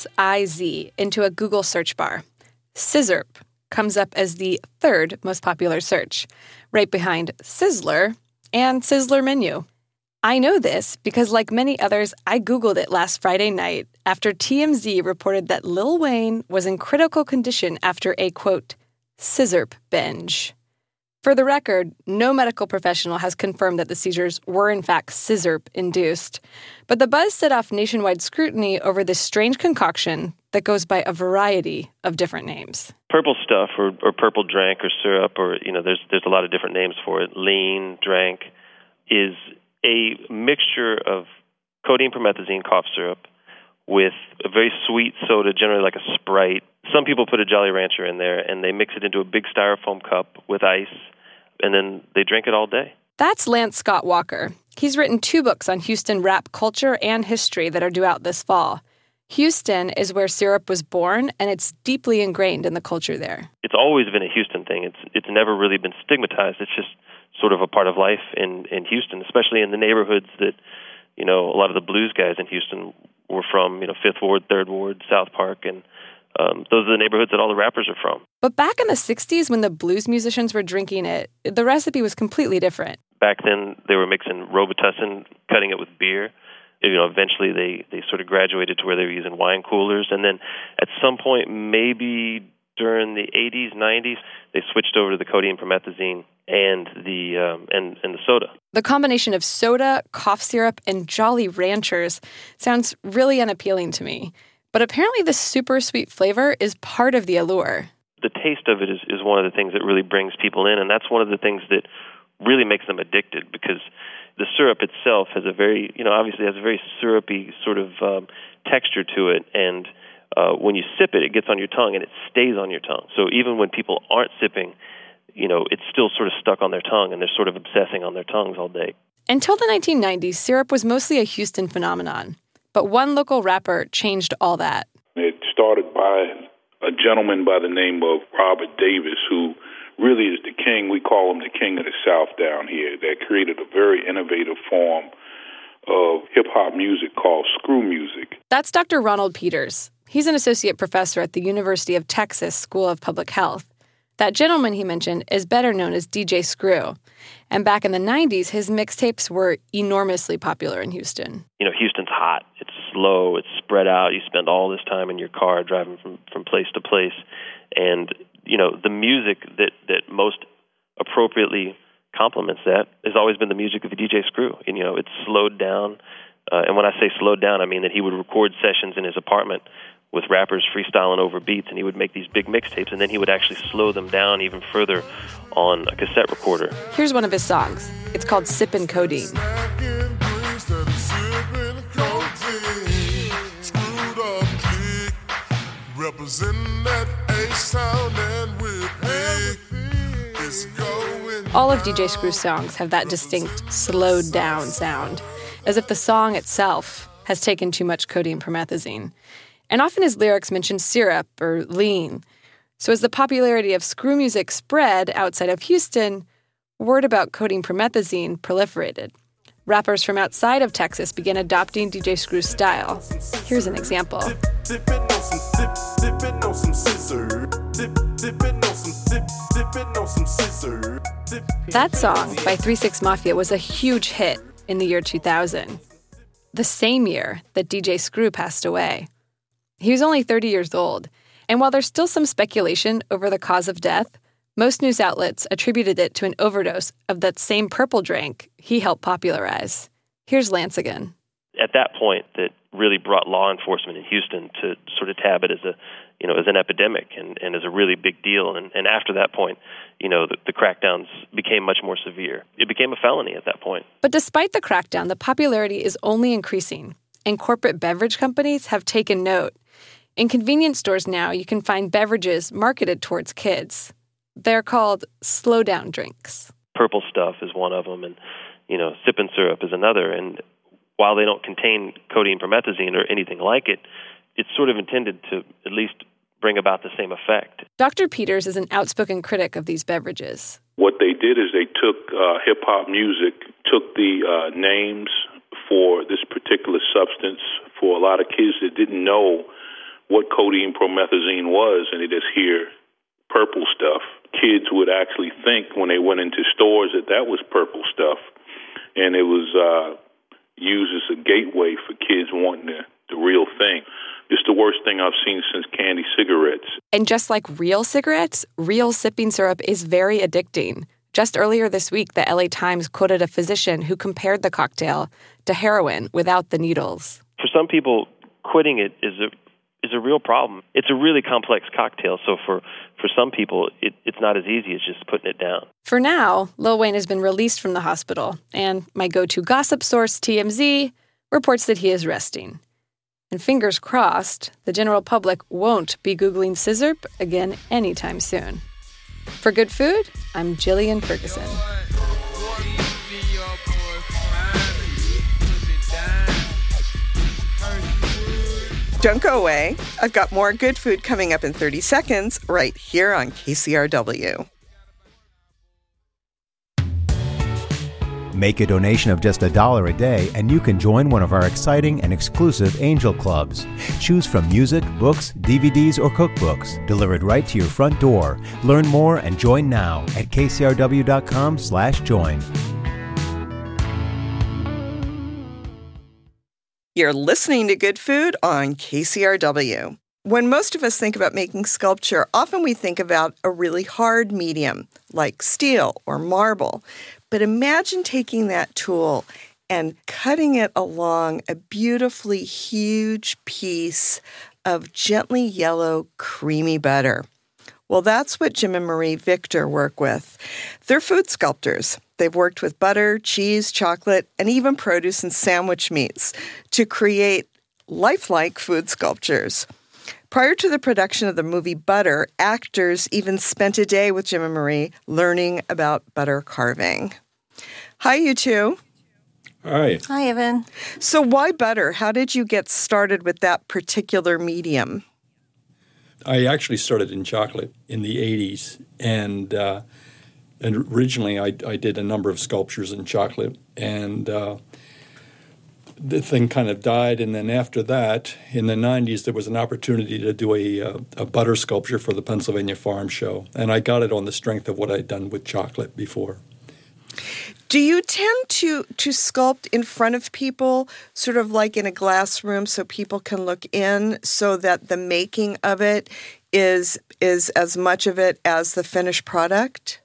S-I-Z into a Google search bar, Sizzurp comes up as the third most popular search, right behind Sizzler and Sizzler Menu. I know this because, like many others, I Googled it last Friday night after TMZ reported that Lil Wayne was in critical condition after a, quote, Sizzurp binge. For the record, no medical professional has confirmed that the seizures were in fact Sizzurp-induced, but the buzz set off nationwide scrutiny over this strange concoction that goes by a variety of different names. Purple stuff or purple drank or syrup or, there's a lot of different names for it. Lean, drank is a mixture of codeine promethazine cough syrup with a very sweet soda, generally like a Sprite. Some people put a Jolly Rancher in there and they mix it into a big styrofoam cup with ice and then they drink it all day. That's Lance Scott Walker. He's written 2 books on Houston rap culture and history that are due out this fall. Houston is where syrup was born, and it's deeply ingrained in the culture there. It's always been a Houston thing. It's never really been stigmatized. It's just sort of a part of life in Houston, especially in the neighborhoods that, a lot of the blues guys in Houston were from, 5th Ward, 3rd Ward, South Park, and those are the neighborhoods that all the rappers are from. But back in the 60s, when the blues musicians were drinking it, the recipe was completely different. Back then, they were mixing Robitussin, cutting it with beer. Eventually they sort of graduated to where they were using wine coolers. And then at some point, maybe during the 80s, 90s, they switched over to the codeine promethazine and the soda. The combination of soda, cough syrup, and Jolly Ranchers sounds really unappealing to me. But apparently the super sweet flavor is part of the allure. The taste of it is one of the things that really brings people in, and that's one of the things that really makes them addicted because the syrup itself has obviously has a very syrupy sort of texture to it, and when you sip it, it gets on your tongue and it stays on your tongue. So even when people aren't sipping, it's still sort of stuck on their tongue and they're sort of obsessing on their tongues all day. Until the 1990s, syrup was mostly a Houston phenomenon, but one local rapper changed all that. It started by a gentleman by the name of Robert Davis, who really is the king. We call him the king of the South down here, that created a very innovative form of hip-hop music called screw music. That's Dr. Ronald Peters. He's an associate professor at the University of Texas School of Public Health. That gentleman he mentioned is better known as DJ Screw. And back in the 90s, his mixtapes were enormously popular in Houston. You know, Houston's hot. It's slow. It's spread out. You spend all this time in your car driving from place to place. And, you know, the music that most appropriately complements that has always been the music of the DJ Screw. And, you know, it's slowed down. And when I say slowed down, I mean that he would record sessions in his apartment with rappers freestyling over beats, and he would make these big mixtapes, and then he would actually slow them down even further on a cassette recorder. Here's one of his songs. It's called Sippin' Codeine. All of DJ Screw's songs have that distinct slowed down sound, as if the song itself has taken too much codeine promethazine. And often his lyrics mention syrup or lean. So as the popularity of screw music spread outside of Houston, word about codeine promethazine proliferated. Rappers from outside of Texas began adopting DJ Screw's style. Here's an example. That song by 3 6 Mafia was a huge hit in the year 2000, the same year that DJ Screw passed away. He was only 30 years old, and while there's still some speculation over the cause of death, most news outlets attributed it to an overdose of that same purple drink he helped popularize. Here's Lance again. At that point, that really brought law enforcement in Houston to sort of tab it as an epidemic and as a really big deal. And after that point, you know, the crackdowns became much more severe. It became a felony at that point. But despite the crackdown, the popularity is only increasing, and corporate beverage companies have taken note. In convenience stores now, you can find beverages marketed towards kids. They're called slow-down drinks. Purple Stuff is one of them, and, you know, Sippin' Syrup is another. And while they don't contain codeine promethazine or anything like it, it's sort of intended to at least bring about the same effect. Dr. Peters is an outspoken critic of these beverages. What they did is they took hip-hop music, took the names for this particular substance for a lot of kids that didn't know what codeine promethazine was, and they just hear Purple Stuff. Kids would actually think when they went into stores that was Purple Stuff, and it was used as a gateway for kids wanting the real thing. It's the worst thing I've seen since candy cigarettes. And just like real cigarettes, real sipping syrup is very addicting. Just earlier this week, the LA Times quoted a physician who compared the cocktail to heroin without the needles. For some people, quitting it is a real problem. It's a really complex cocktail, so for some people, it's not as easy as just putting it down. For now, Lil Wayne has been released from the hospital, and my go-to gossip source, TMZ, reports that he is resting. And fingers crossed, the general public won't be Googling Scissorp again anytime soon. For Good Food, I'm Jillian Ferguson. Don't go away. I've got more good food coming up in 30 seconds right here on KCRW. Make a donation of just $1 a day and you can join one of our exciting and exclusive Angel Clubs. Choose from music, books, DVDs, or cookbooks delivered right to your front door. Learn more and join now at kcrw.com/join. You're listening to Good Food on KCRW. When most of us think about making sculpture, often we think about a really hard medium like steel or marble. But imagine taking that tool and cutting it along a beautifully huge piece of gently yellow, creamy butter. Well, that's what Jim and Marie Victor work with. They're food sculptors. They've worked with butter, cheese, chocolate, and even produce and sandwich meats to create lifelike food sculptures. Prior to the production of the movie Butter, actors even spent a day with Jim and Marie learning about butter carving. Hi, you two. Hi. Hi, Evan. So why butter? How did you get started with that particular medium? I actually started in chocolate in the 80s, and originally I did a number of sculptures in chocolate, and the thing kind of died. And then after that, in the 90s, there was an opportunity to do a butter sculpture for the Pennsylvania Farm Show. And I got it on the strength of what I'd done with chocolate before. Do you tend to sculpt in front of people, sort of like in a glass room, so people can look in, so that the making of it is as much of it as the finished product?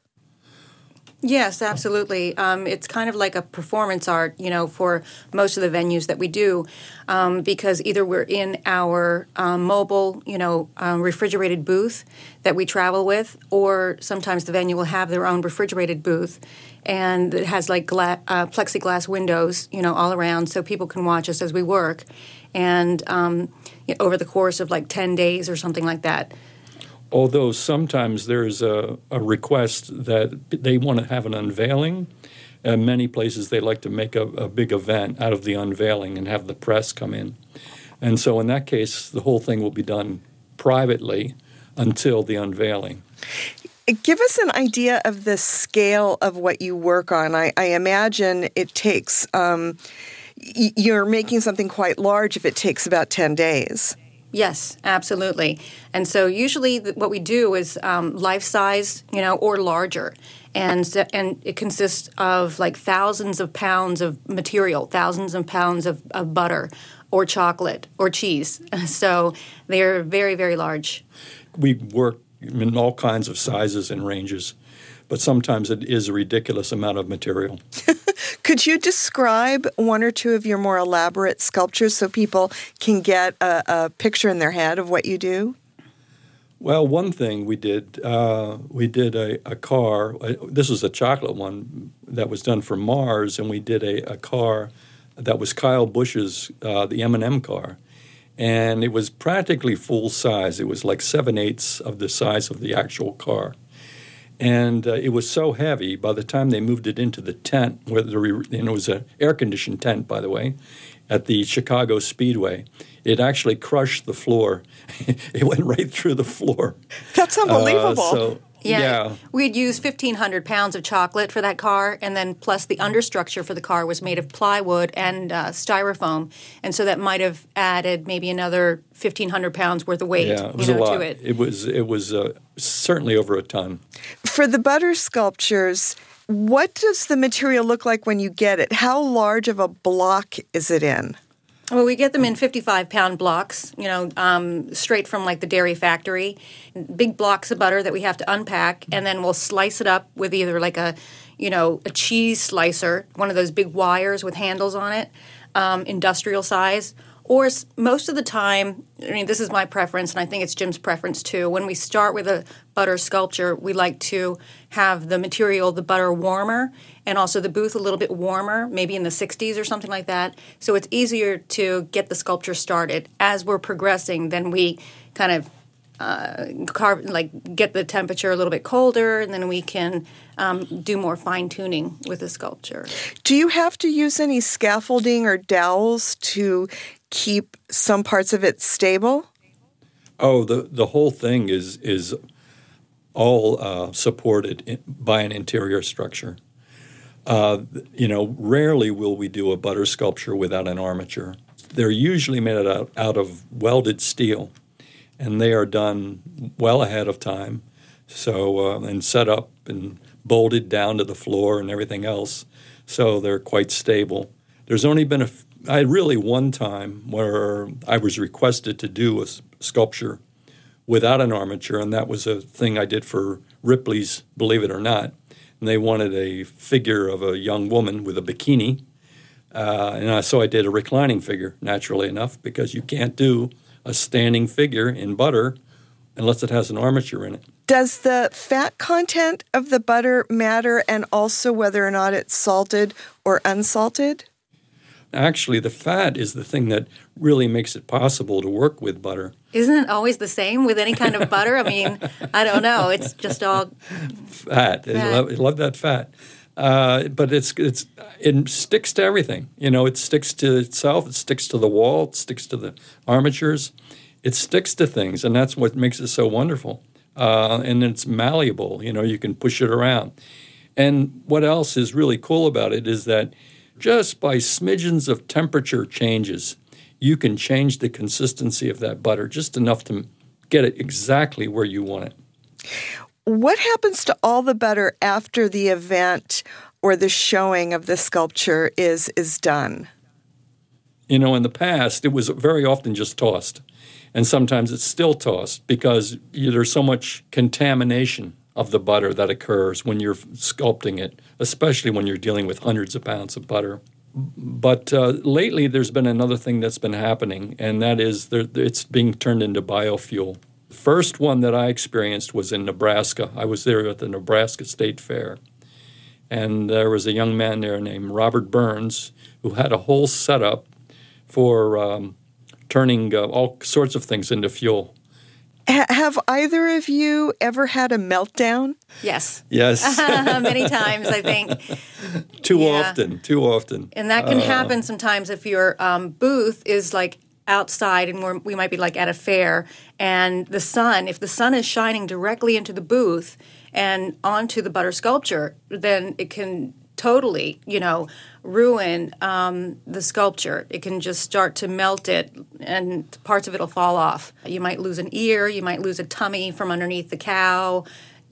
Yes, absolutely. It's kind of like a performance art, for most of the venues that we do, because either we're in our mobile, refrigerated booth that we travel with, or sometimes the venue will have their own refrigerated booth, and it has like plexiglass windows, all around, so people can watch us as we work, and over the course of like 10 days or something like that. Although sometimes there's a request that they want to have an unveiling. In many places they like to make a big event out of the unveiling and have the press come in. And so in that case, the whole thing will be done privately until the unveiling. Give us an idea of the scale of what you work on. I imagine it takes, you're making something quite large if it takes about 10 days. Yes, absolutely. And so usually what we do is life-size, or larger. And it consists of like thousands of pounds of material, thousands of pounds of butter or chocolate or cheese. So they're very, very large. We work in all kinds of sizes and ranges, but sometimes it is a ridiculous amount of material. Could you describe one or two of your more elaborate sculptures so people can get a picture in their head of what you do? Well, one thing we did a car. This was a chocolate one that was done for Mars, and we did a car that was Kyle Busch's, the M&M car. And it was practically full size. It was like 7/8 of the size of the actual car. And it was so heavy, by the time they moved it into the tent, and it was an air-conditioned tent, by the way, at the Chicago Speedway, it actually crushed the floor. It went right through the floor. That's unbelievable. Yeah. We'd use 1,500 pounds of chocolate for that car, and then plus the understructure for the car was made of plywood and styrofoam, and so that might have added maybe another 1,500 pounds worth of weight it was a lot. To it. It was certainly over a ton. For the butter sculptures, what does the material look like when you get it? How large of a block is it in? Well, we get them in 55-pound blocks, straight from like the dairy factory. Big blocks of butter that we have to unpack, and then we'll slice it up with either like a cheese slicer, one of those big wires with handles on it, industrial size. Or most of the time, this is my preference, and I think it's Jim's preference too. When we start with a butter sculpture, we like to have the material, the butter, warmer, and also the booth a little bit warmer, maybe in the 60s or something like that. So it's easier to get the sculpture started. As we're progressing, then we kind of get the temperature a little bit colder, and then we can do more fine-tuning with the sculpture. Do you have to use any scaffolding or dowels to keep some parts of it stable? Oh, the whole thing is all supported by an interior structure. Rarely will we do a butter sculpture without an armature. They're usually made out of welded steel, and they are done well ahead of time, and set up and bolted down to the floor and everything else, so they're quite stable. There's only been one time where I was requested to do a sculpture without an armature, and that was a thing I did for Ripley's Believe It or Not. And they wanted a figure of a young woman with a bikini, so I did a reclining figure, naturally enough, because you can't do a standing figure in butter unless it has an armature in it. Does the fat content of the butter matter, and also whether or not it's salted or unsalted? Actually, the fat is the thing that really makes it possible to work with butter. Isn't it always the same with any kind of butter? I don't know. It's just all fat. I love that fat. But it sticks to everything. It sticks to itself. It sticks to the wall. It sticks to the armatures. It sticks to things, and that's what makes it so wonderful. And it's malleable. You can push it around. And what else is really cool about it is that Just by smidgens of temperature changes, you can change the consistency of that butter just enough to get it exactly where you want it. What happens to all the butter after the event or the showing of the sculpture is done? You know, in the past, it was very often just tossed. And sometimes it's still tossed because there's so much contamination of the butter that occurs when you're sculpting it, especially when you're dealing with hundreds of pounds of butter. But lately, there's been another thing that's been happening, and that is it's being turned into biofuel. The first one that I experienced was in Nebraska. I was there at the Nebraska State Fair. And there was a young man there named Robert Burns who had a whole setup for turning all sorts of things into fuel. Have either of you ever had a meltdown? Yes. Yes. Many times, I think. Too often. And that can happen sometimes if your booth is like outside and we might be like at a fair and if the sun is shining directly into the booth and onto the butter sculpture, then it can totally, ruin the sculpture. It can just start to melt it and parts of it will fall off. You might lose an ear, you might lose a tummy from underneath the cow,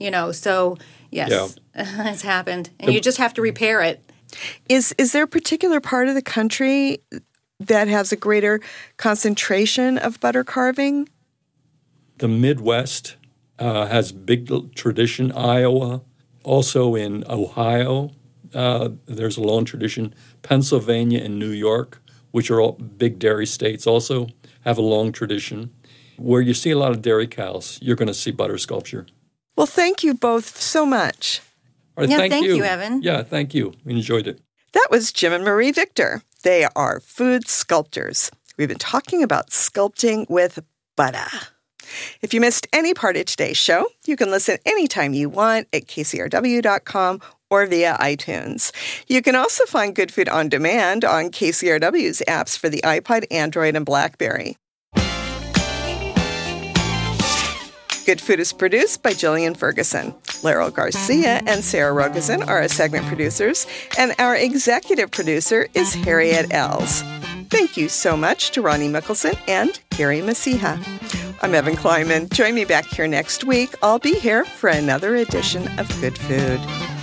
so yes, it's happened. And you just have to repair it. Is there a particular part of the country that has a greater concentration of butter carving? The Midwest has big tradition. Iowa, also in Ohio, there's a long tradition. Pennsylvania and New York, which are all big dairy states, also have a long tradition. Where you see a lot of dairy cows, you're going to see butter sculpture. Well, thank you both so much. All right, thank you, Evan. Yeah, thank you. We enjoyed it. That was Jim and Marie Victor. They are food sculptors. We've been talking about sculpting with butter. If you missed any part of today's show, you can listen anytime you want at kcrw.com or via iTunes. You can also find Good Food on demand on KCRW's apps for the iPod, Android, and BlackBerry. Good Food is produced by Jillian Ferguson. Laurel Garcia and Sarah Rogosin are our segment producers, and our executive producer is Harriet Els. Thank you so much to Ronnie Mickelson and Gary Masiha. I'm Evan Kleiman. Join me back here next week. I'll be here for another edition of Good Food.